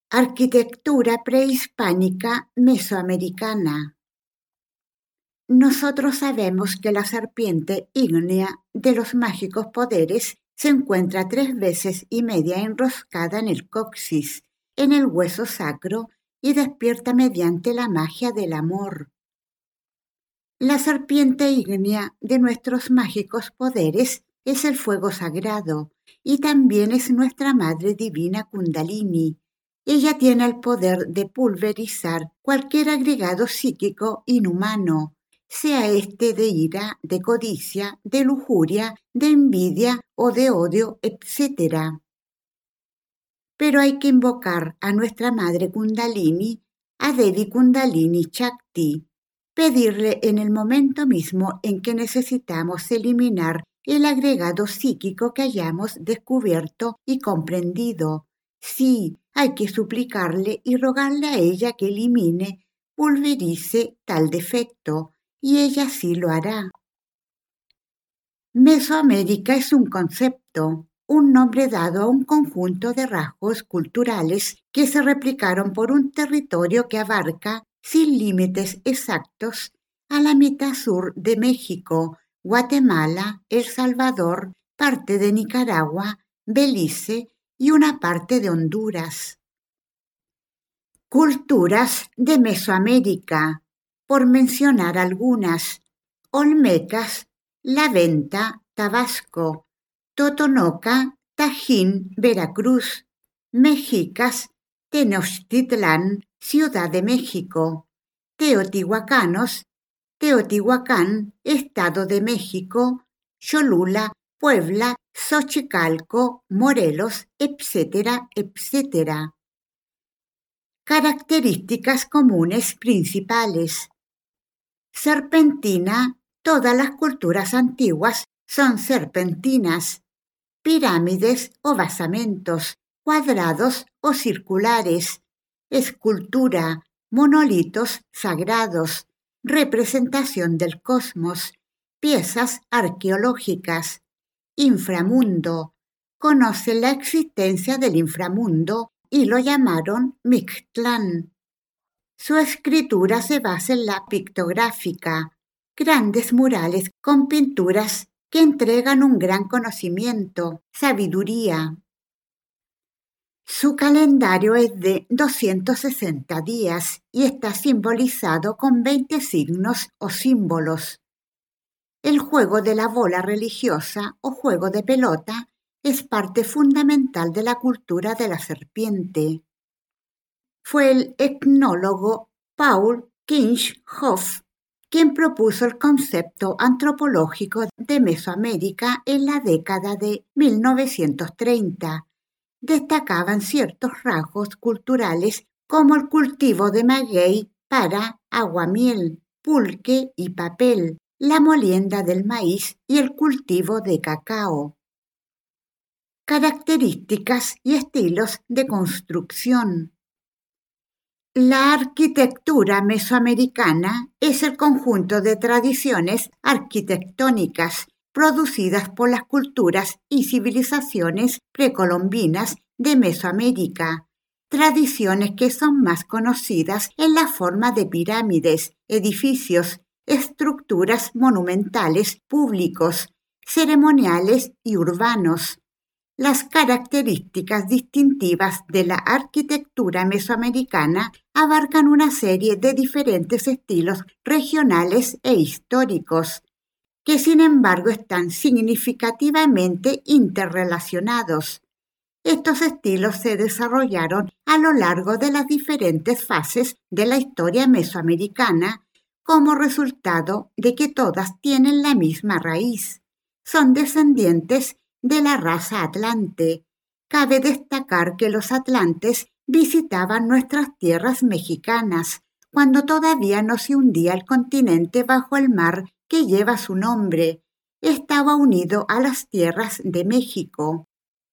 Arquitectura prehispánica mesoamericana. Nosotros sabemos que la serpiente ígnea de los mágicos poderes se encuentra 3 veces y media enroscada en el coxis, en el hueso sacro, y despierta mediante la magia del amor. La serpiente ígnea de nuestros mágicos poderes es el fuego sagrado y también es nuestra madre divina Kundalini. Ella tiene el poder de pulverizar cualquier agregado psíquico inhumano, sea este de ira, de codicia, de lujuria, de envidia o de odio, etc. Pero hay que invocar a nuestra madre Kundalini, a Devi Kundalini Shakti, pedirle en el momento mismo en que necesitamos eliminar el agregado psíquico que hayamos descubierto y comprendido. Sí, hay que suplicarle y rogarle a ella que elimine, pulverice tal defecto, y ella sí lo hará. Mesoamérica es un concepto, un nombre dado a un conjunto de rasgos culturales que se replicaron por un territorio que abarca, sin límites exactos, a la mitad sur de México, Guatemala, El Salvador, parte de Nicaragua, Belice y una parte de Honduras. Culturas de Mesoamérica, por mencionar algunas: olmecas, La Venta, Tabasco; Totonoca, Tajín, Veracruz; mexicas, Tenochtitlán, Ciudad de México; teotihuacanos, Teotihuacán, Estado de México; Cholula, Puebla, Xochicalco, Morelos, etc., etc. Características comunes principales. Serpentina. Todas las culturas antiguas son serpentinas. Pirámides o basamentos, cuadrados o circulares. Escultura, monolitos sagrados, representación del cosmos, piezas arqueológicas. Inframundo. Conocen la existencia del inframundo y lo llamaron Mictlán. Su escritura se basa en la pictográfica, grandes murales con pinturas que entregan un gran conocimiento, sabiduría. Su calendario es de 260 días y está simbolizado con 20 signos o símbolos. El juego de la bola religiosa o juego de pelota es parte fundamental de la cultura de la serpiente. Fue el etnólogo Paul Kirchhoff quien propuso el concepto antropológico de Mesoamérica en la década de 1930. Destacaban ciertos rasgos culturales como el cultivo de maguey para aguamiel, pulque y papel, la molienda del maíz y el cultivo de cacao. Características y estilos de construcción. La arquitectura mesoamericana es el conjunto de tradiciones arquitectónicas producidas por las culturas y civilizaciones precolombinas de Mesoamérica, tradiciones que son más conocidas en la forma de pirámides, edificios, estructuras monumentales públicos, ceremoniales y urbanos. Las características distintivas de la arquitectura mesoamericana abarcan una serie de diferentes estilos regionales e históricos, que sin embargo están significativamente interrelacionados. Estos estilos se desarrollaron a lo largo de las diferentes fases de la historia mesoamericana como resultado de que todas tienen la misma raíz. Son descendientes de la raza atlante. Cabe destacar que los atlantes visitaban nuestras tierras mexicanas cuando todavía no se hundía el continente bajo el mar que lleva su nombre. Estaba unido a las tierras de México.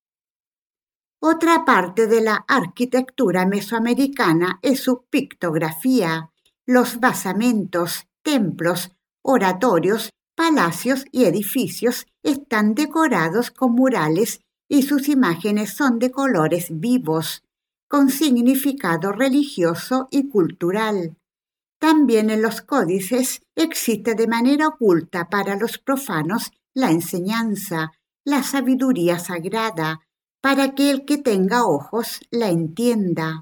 Otra parte de la arquitectura mesoamericana es su pictografía. Los basamentos, templos, oratorios, palacios y edificios están decorados con murales y sus imágenes son de colores vivos. con significado religioso y cultural. También en los códices existe de manera oculta para los profanos la enseñanza, la sabiduría sagrada, para que el que tenga ojos la entienda.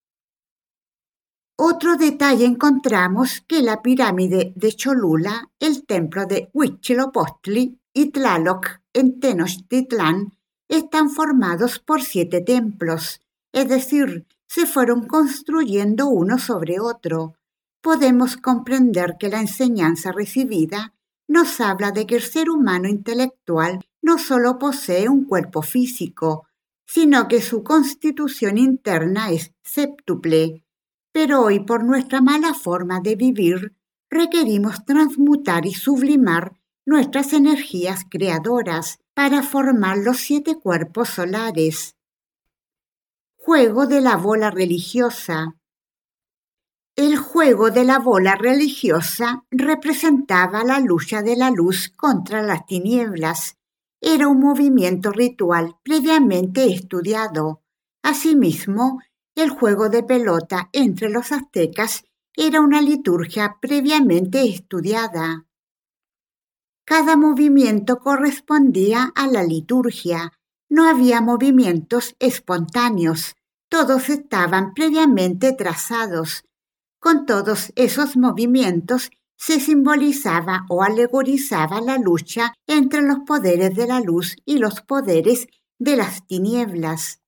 Otro detalle encontramos que la pirámide de Cholula, el templo de Huitzilopochtli y Tlaloc en Tenochtitlán están formados por 7 templos, es decir, se fueron construyendo uno sobre otro. Podemos comprender que la enseñanza recibida nos habla de que el ser humano intelectual no solo posee un cuerpo físico, sino que su constitución interna es séptuple. Pero hoy, por nuestra mala forma de vivir, requerimos transmutar y sublimar nuestras energías creadoras para formar los 7 cuerpos solares. Juego de la bola religiosa. El juego de la bola religiosa representaba la lucha de la luz contra las tinieblas. Era un movimiento ritual previamente estudiado. Asimismo, el juego de pelota entre los aztecas era una liturgia previamente estudiada. Cada movimiento correspondía a la liturgia. No había movimientos espontáneos. Todos estaban previamente trazados. Con todos esos movimientos se simbolizaba o alegorizaba la lucha entre los poderes de la luz y los poderes de las tinieblas.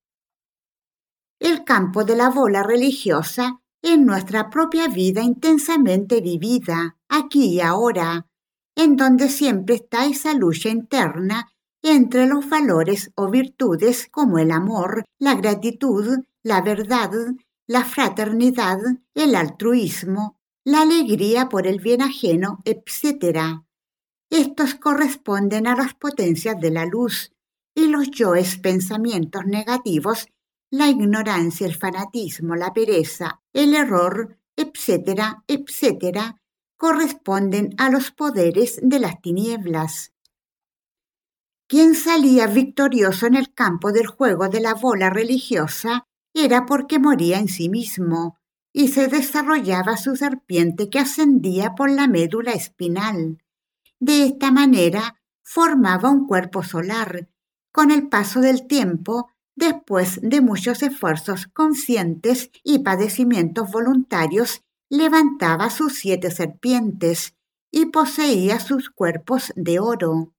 El campo de la bola religiosa es nuestra propia vida intensamente vivida, aquí y ahora, en donde siempre está esa lucha interna entre los valores o virtudes como el amor, la gratitud, la verdad, la fraternidad, el altruismo, la alegría por el bien ajeno, etc. Estos corresponden a las potencias de la luz y los yoes pensamientos negativos, la ignorancia, el fanatismo, la pereza, el error, etc., etc., corresponden a los poderes de las tinieblas. Quien salía victorioso en el campo del juego de la bola religiosa era porque moría en sí mismo y se desarrollaba su serpiente que ascendía por la médula espinal. De esta manera formaba un cuerpo solar. Con el paso del tiempo, después de muchos esfuerzos conscientes y padecimientos voluntarios, levantaba sus 7 serpientes y poseía sus cuerpos de oro.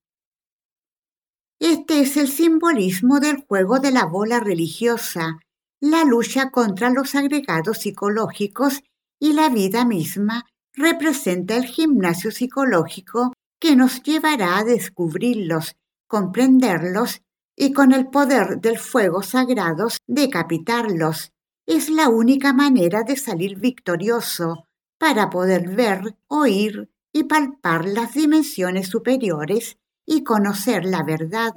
Este es el simbolismo del juego de la bola religiosa, la lucha contra los agregados psicológicos y la vida misma representa el gimnasio psicológico que nos llevará a descubrirlos, comprenderlos y con el poder del fuego sagrado decapitarlos. Es la única manera de salir victorioso para poder ver, oír y palpar las dimensiones superiores y conocer la verdad.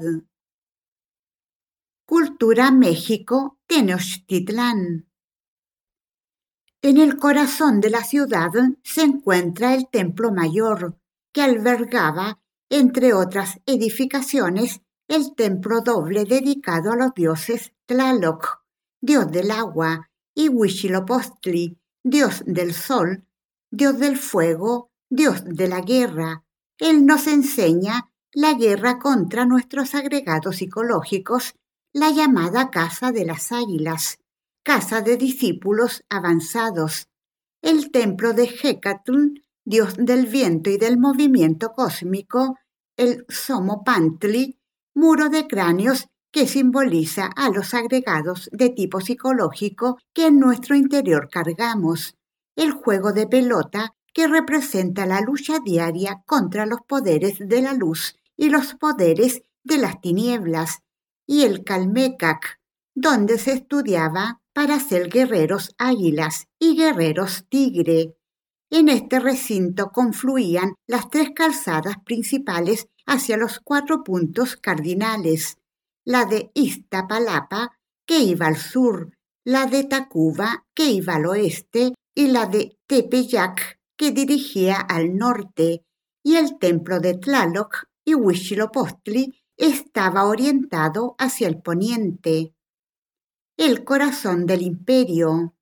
Cultura México, Tenochtitlán. En el corazón de la ciudad se encuentra el Templo Mayor, que albergaba, entre otras edificaciones, el templo doble dedicado a los dioses Tlaloc, dios del agua, y Huitzilopochtli, dios del sol, dios del fuego, dios de la guerra. Él nos enseña la guerra contra nuestros agregados psicológicos, la llamada Casa de las Águilas, casa de discípulos avanzados, el templo de Hecatl, dios del viento y del movimiento cósmico, el Somopantli, muro de cráneos que simboliza a los agregados de tipo psicológico que en nuestro interior cargamos, el juego de pelota que representa la lucha diaria contra los poderes de la luz y los poderes de las tinieblas, y el Calmecac, donde se estudiaba para ser guerreros águilas y guerreros tigre. En este recinto confluían las 3 calzadas principales hacia los 4 puntos cardinales, la de Iztapalapa, que iba al sur, la de Tacuba, que iba al oeste, y la de Tepeyac, que dirigía al norte, y el templo de Tlaloc y Huitzilopochtli estaba orientado hacia el poniente. el corazón del imperio.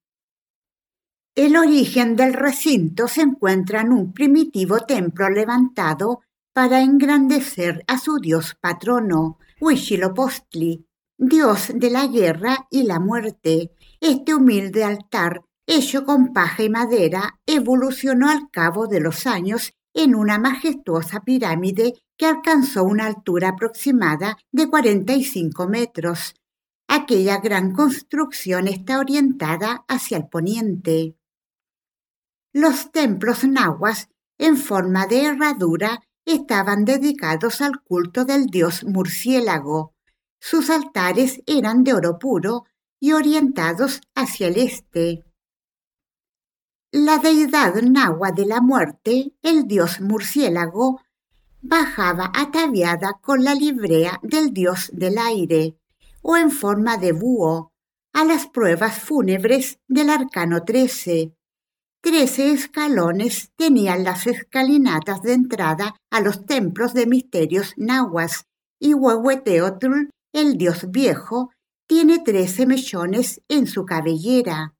El origen del recinto se encuentra en un primitivo templo levantado para engrandecer a su dios patrono, Huitzilopochtli, dios de la guerra y la muerte. Este humilde altar, hecho con paja y madera, evolucionó al cabo de los años en una majestuosa pirámide que alcanzó una altura aproximada de 45 metros. Aquella gran construcción está orientada hacia el poniente. Los templos nahuas, en forma de herradura, estaban dedicados al culto del dios murciélago. Sus altares eran de oro puro y orientados hacia el este. La deidad nahua de la muerte, el dios murciélago, bajaba ataviada con la librea del dios del aire, o en forma de búho, a las pruebas fúnebres del arcano 13. 13 escalones tenían las escalinatas de entrada a los templos de misterios nahuas, y Huehueteotl, el dios viejo, tiene 13 mechones en su cabellera.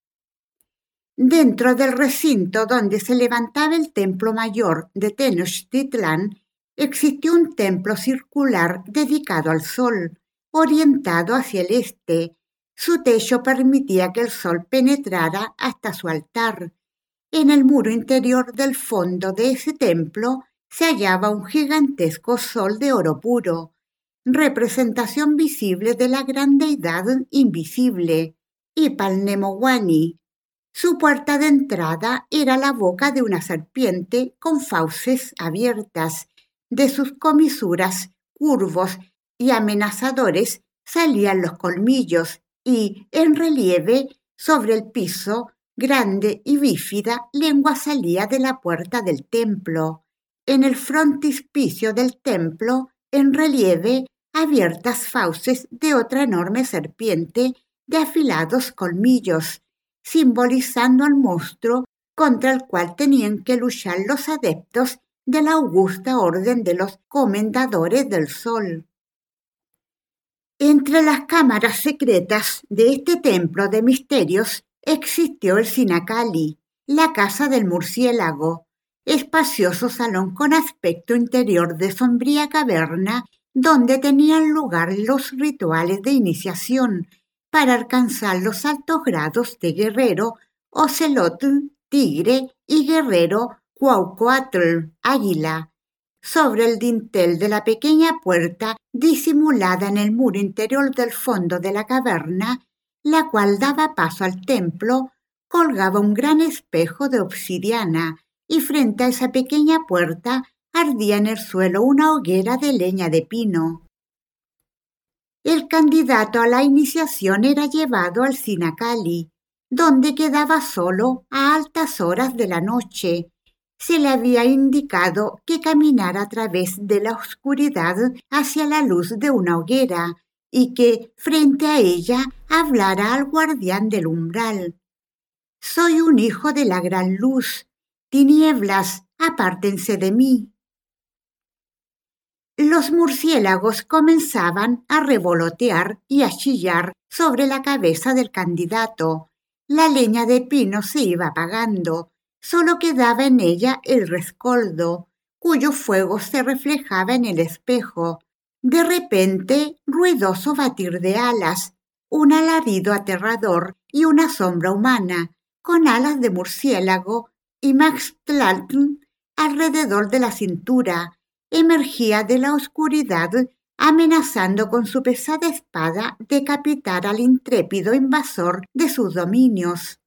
Dentro del recinto donde se levantaba el templo mayor de Tenochtitlán, existió un templo circular dedicado al sol, orientado hacia el este. Su techo permitía que el sol penetrara hasta su altar. En el muro interior del fondo de ese templo se hallaba un gigantesco sol de oro puro, representación visible de la gran deidad invisible, Ipalnemowani. Su puerta de entrada era la boca de una serpiente con fauces abiertas. De sus comisuras, curvos y amenazadores, salían los colmillos y, en relieve, sobre el piso, grande y bífida, lengua salía de la puerta del templo. En el frontispicio del templo, en relieve, abiertas fauces de otra enorme serpiente de afilados colmillos, simbolizando al monstruo contra el cual tenían que luchar los adeptos de la augusta orden de los comendadores del sol. Entre las cámaras secretas de este templo de misterios existió el Sinacali, la casa del murciélago, espacioso salón con aspecto interior de sombría caverna donde tenían lugar los rituales de iniciación para alcanzar los altos grados de guerrero, ocelotl, tigre, y guerrero, cuauhcoatl, águila. Sobre el dintel de la pequeña puerta disimulada en el muro interior del fondo de la caverna, la cual daba paso al templo, colgaba un gran espejo de obsidiana, y frente a esa pequeña puerta ardía en el suelo una hoguera de leña de pino. El candidato a la iniciación era llevado al Sinacali, donde quedaba solo a altas horas de la noche. Se le había indicado que caminara a través de la oscuridad hacia la luz de una hoguera y que, frente a ella, hablara al guardián del umbral. «Soy un hijo de la gran luz. Tinieblas, apártense de mí». Los murciélagos comenzaban a revolotear y a chillar sobre la cabeza del candidato. La leña de pino se iba apagando. Solo quedaba en ella el rescoldo, cuyo fuego se reflejaba en el espejo. De repente, ruidoso batir de alas, un alarido aterrador y una sombra humana, con alas de murciélago y Maxtlaltl alrededor de la cintura, emergía de la oscuridad amenazando con su pesada espada decapitar al intrépido invasor de sus dominios.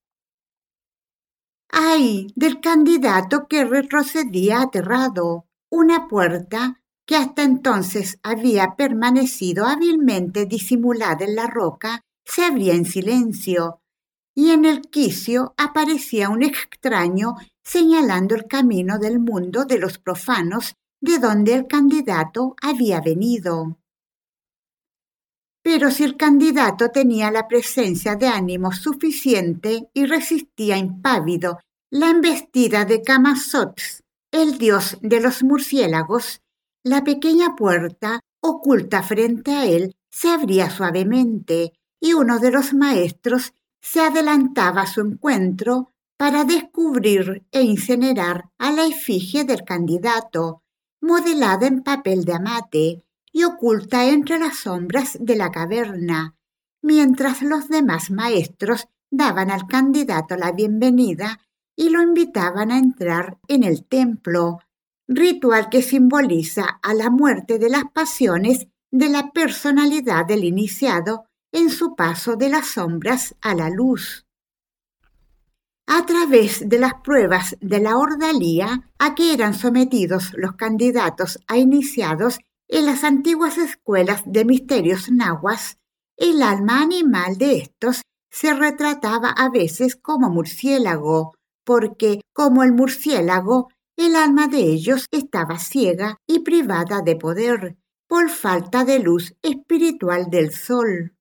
¡Ay! Del candidato que retrocedía aterrado. Una puerta que hasta entonces había permanecido hábilmente disimulada en la roca se abría en silencio, y en el quicio aparecía un extraño señalando el camino del mundo de los profanos de donde el candidato había venido. Pero si el candidato tenía la presencia de ánimo suficiente y resistía impávido la embestida de Camazotz, el dios de los murciélagos, la pequeña puerta, oculta frente a él, se abría suavemente y uno de los maestros se adelantaba a su encuentro para descubrir e incinerar a la efigie del candidato, modelada en papel de amate y oculta entre las sombras de la caverna, mientras los demás maestros daban al candidato la bienvenida y lo invitaban a entrar en el templo, ritual que simboliza a la muerte de las pasiones de la personalidad del iniciado en su paso de las sombras a la luz. A través de las pruebas de la ordalía a que eran sometidos los candidatos a iniciados en las antiguas escuelas de misterios nahuas, el alma animal de estos se retrataba a veces como murciélago, porque, como el murciélago, el alma de ellos estaba ciega y privada de poder, por falta de luz espiritual del sol.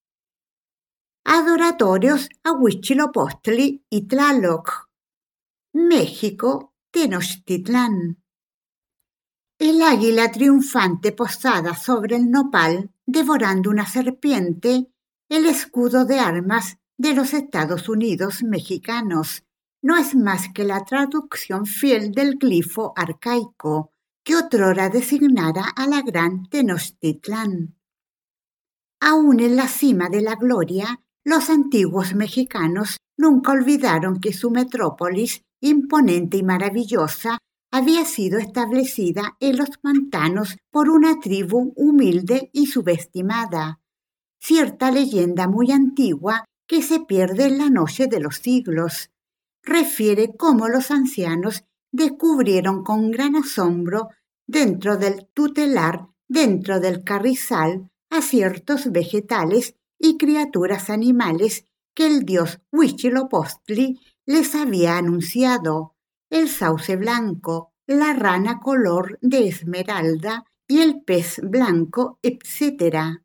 Adoratorios a Huitzilopochtli y Tlaloc. México, Tenochtitlán. El águila triunfante posada sobre el nopal, devorando una serpiente, el escudo de armas de los Estados Unidos mexicanos, no es más que la traducción fiel del glifo arcaico que otrora designara a la gran Tenochtitlán. Aún en la cima de la gloria, los antiguos mexicanos nunca olvidaron que su metrópolis, imponente y maravillosa, había sido establecida en los pantanos por una tribu humilde y subestimada. Cierta leyenda muy antigua que se pierde en la noche de los siglos refiere cómo los ancianos descubrieron con gran asombro dentro del tutelar, dentro del carrizal, a ciertos vegetales y criaturas animales que el dios Huitzilopochtli les había anunciado: el sauce blanco, la rana color de esmeralda y el pez blanco, etc.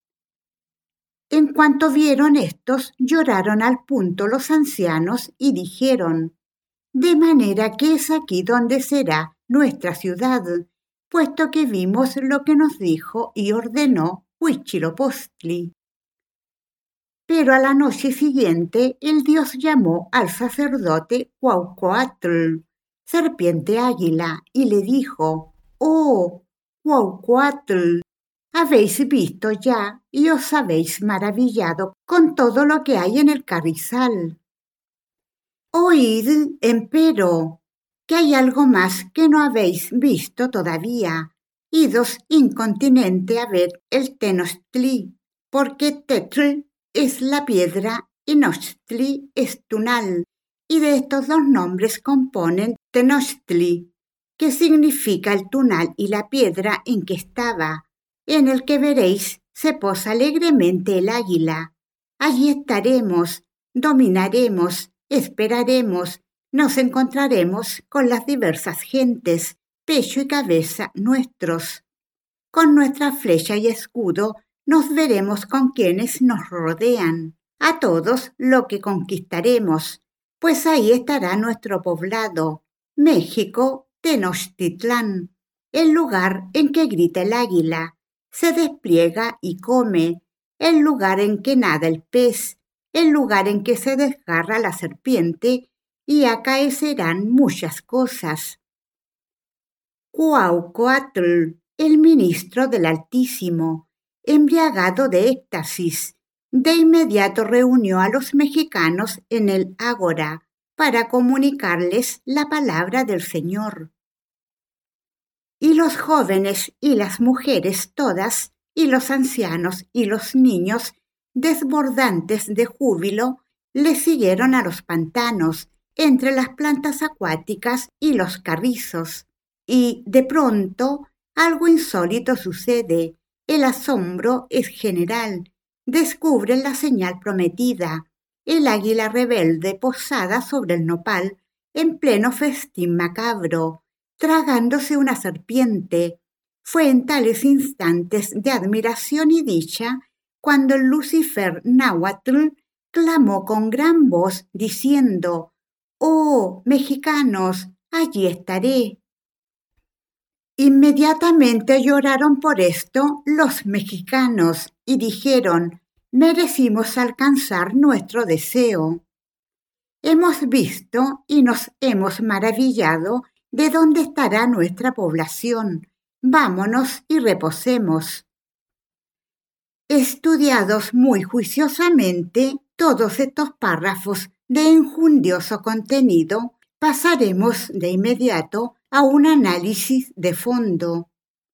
En cuanto vieron estos, lloraron al punto los ancianos y dijeron: de manera que es aquí donde será nuestra ciudad, puesto que vimos lo que nos dijo y ordenó Huitzilopochtli. Pero a la noche siguiente el dios llamó al sacerdote Cuauhcoatl, serpiente águila, y le dijo: «Oh, Cuauhcoatl, habéis visto ya y os habéis maravillado con todo lo que hay en el carrizal. Oíd, empero, que hay algo más que no habéis visto todavía. Idos incontinente a ver el Tenochtli, porque Tetl es la piedra y Nochtli es Tunal, y de estos dos nombres componen Tenochtli, que significa el tunal y la piedra en que estaba, en el que veréis se posa alegremente el águila. Allí estaremos, dominaremos, esperaremos, nos encontraremos con las diversas gentes, pecho y cabeza nuestros. Con nuestra flecha y escudo nos veremos con quienes nos rodean, a todos lo que conquistaremos, pues ahí estará nuestro poblado, México, Tenochtitlán, el lugar en que grita el águila, se despliega y come, el lugar en que nada el pez, el lugar en que se desgarra la serpiente, y acaecerán muchas cosas. Cuauhcoatl, el ministro del Altísimo, embriagado de éxtasis, de inmediato reunió a los mexicanos en el ágora para comunicarles la palabra del Señor. Y los jóvenes y las mujeres todas, y los ancianos y los niños, desbordantes de júbilo, le siguieron a los pantanos, entre las plantas acuáticas y los carrizos. Y, de pronto, algo insólito sucede. El asombro es general. Descubren la señal prometida, el águila rebelde posada sobre el nopal, en pleno festín macabro, tragándose una serpiente. Fue en tales instantes de admiración y dicha cuando el Lucifer náhuatl clamó con gran voz diciendo: «Oh, mexicanos, allí estaré». Inmediatamente lloraron por esto los mexicanos y dijeron: merecimos alcanzar nuestro deseo. Hemos visto y nos hemos maravillado de dónde estará nuestra población. Vámonos y reposemos. Estudiados muy juiciosamente todos estos párrafos de enjundioso contenido, pasaremos de inmediato a un análisis de fondo.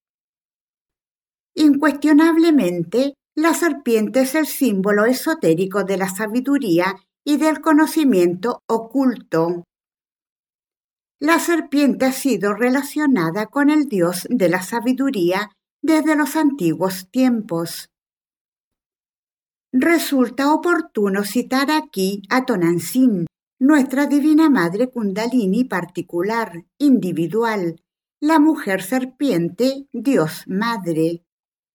Incuestionablemente, la serpiente es el símbolo esotérico de la sabiduría y del conocimiento oculto. La serpiente ha sido relacionada con el dios de la sabiduría desde los antiguos tiempos. Resulta oportuno citar aquí a Tonantzin, nuestra divina madre Kundalini particular, individual, la mujer serpiente, Dios madre.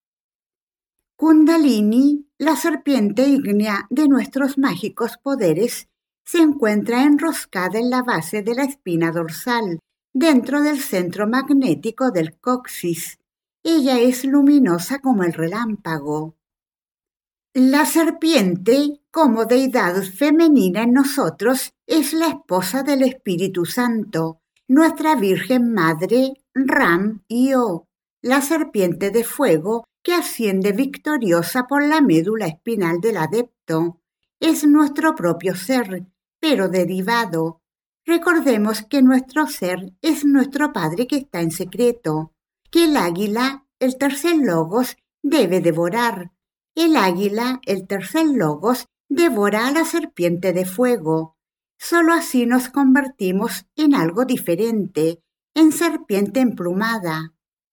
Kundalini, la serpiente ígnea de nuestros mágicos poderes, se encuentra enroscada en la base de la espina dorsal, dentro del centro magnético del coxis. Ella es luminosa como el relámpago. La serpiente, como deidad femenina en nosotros, es la esposa del Espíritu Santo, nuestra Virgen Madre, Ram-Io, la serpiente de fuego que asciende victoriosa por la médula espinal del adepto. Es nuestro propio ser, pero derivado. Recordemos que nuestro ser es nuestro Padre que está en secreto, que el águila, el tercer logos, debe devorar. El águila, el tercer logos, devora a la serpiente de fuego. Solo así nos convertimos en algo diferente, en serpiente emplumada.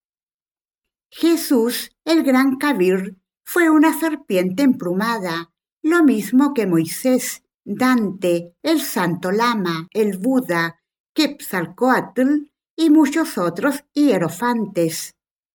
Jesús, el gran Kabir, fue una serpiente emplumada, lo mismo que Moisés, Dante, el Santo Lama, el Buda, Quetzalcóatl y muchos otros hierofantes.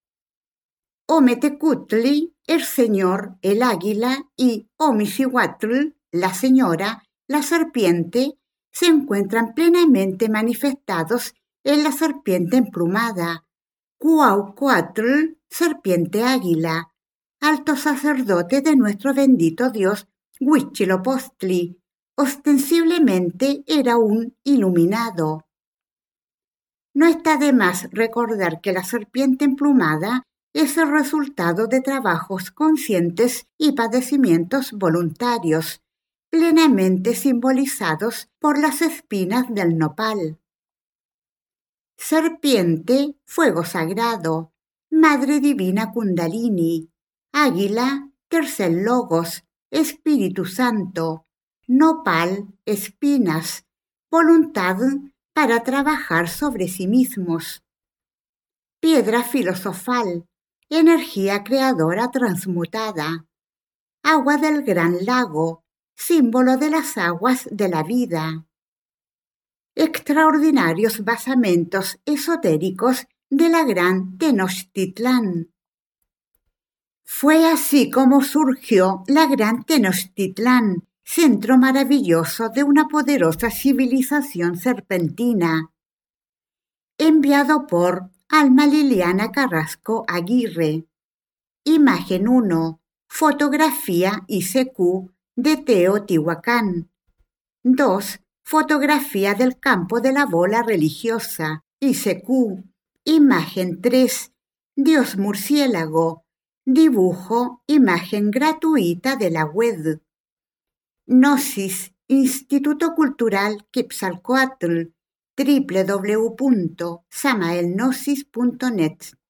Ometecutli, el señor, el águila, y Omixihuatl, la señora, la serpiente, se encuentran plenamente manifestados en la serpiente emplumada. Cuauhcoatl, serpiente águila, alto sacerdote de nuestro bendito Dios Huitzilopochtli, ostensiblemente era un iluminado. No está de más recordar que la serpiente emplumada es el resultado de trabajos conscientes y padecimientos voluntarios, plenamente simbolizados por las espinas del nopal. Serpiente, fuego sagrado, Madre Divina Kundalini, águila, tercer logos, Espíritu Santo, nopal, espinas, voluntad para trabajar sobre sí mismos. Piedra filosofal, energía creadora transmutada. Agua del gran lago, símbolo de las aguas de la vida. Extraordinarios basamentos esotéricos de la gran Tenochtitlán. Fue así como surgió la gran Tenochtitlán, centro maravilloso de una poderosa civilización serpentina. Enviado por Alma Liliana Carrasco Aguirre. Imagen 1. Fotografía ICQ de Teotihuacán. 2. Fotografía del campo de la bola religiosa ICQ. Imagen 3. Dios murciélago. Dibujo, imagen gratuita de la web. Gnosis, Instituto Cultural Quetzalcóatl, www.samaelgnosis.net.